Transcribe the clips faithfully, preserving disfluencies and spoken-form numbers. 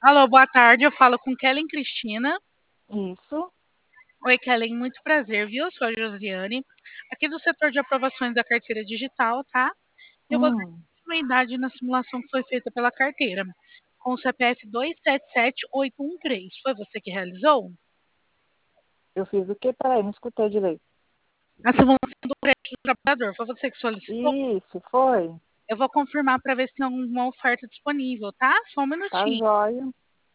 Alô, boa tarde. Eu falo com Kellen Cristina. Isso. Oi, Kellen, muito prazer, viu? Eu sou a Josiane, aqui do setor de aprovações da carteira digital, tá? E eu vou dar Hum, continuidade na simulação que foi feita pela carteira, com o C P F dois sete sete oito um três. Foi você que realizou? eu fiz o quê? Peraí, não escutei direito. A simulação do crédito do trabalhador, foi você que solicitou? Isso, foi. Eu vou confirmar para ver se tem alguma oferta disponível, tá? Só um Tá minutinho. jóia.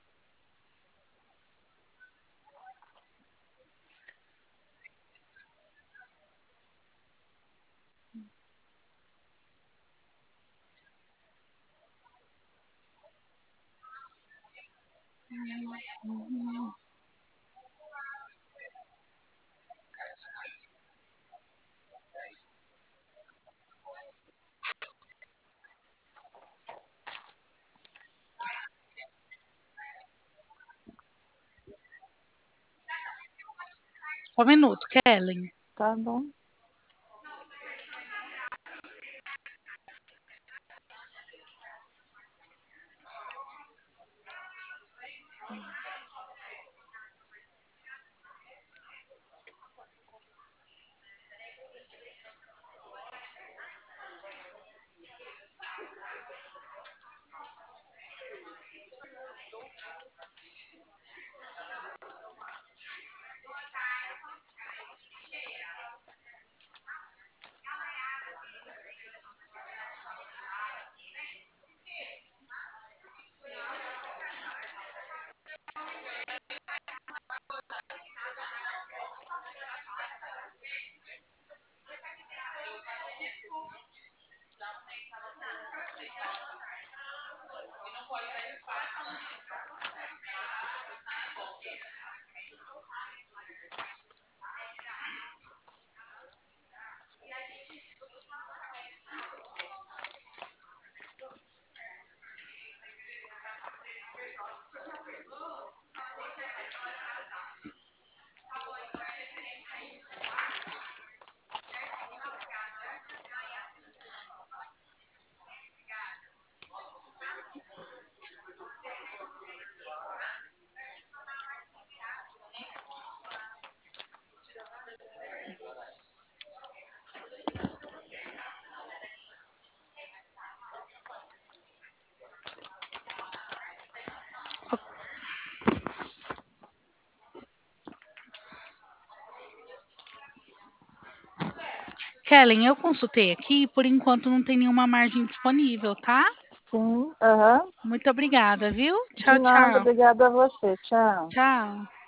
Só um minuto, Kellen. Tá bom. Kellen, eu consultei aqui, por enquanto não tem nenhuma margem disponível, tá? Sim, aham. Muito obrigada, viu? De Tchau, nada, tchau. obrigada a você. Tchau. Tchau.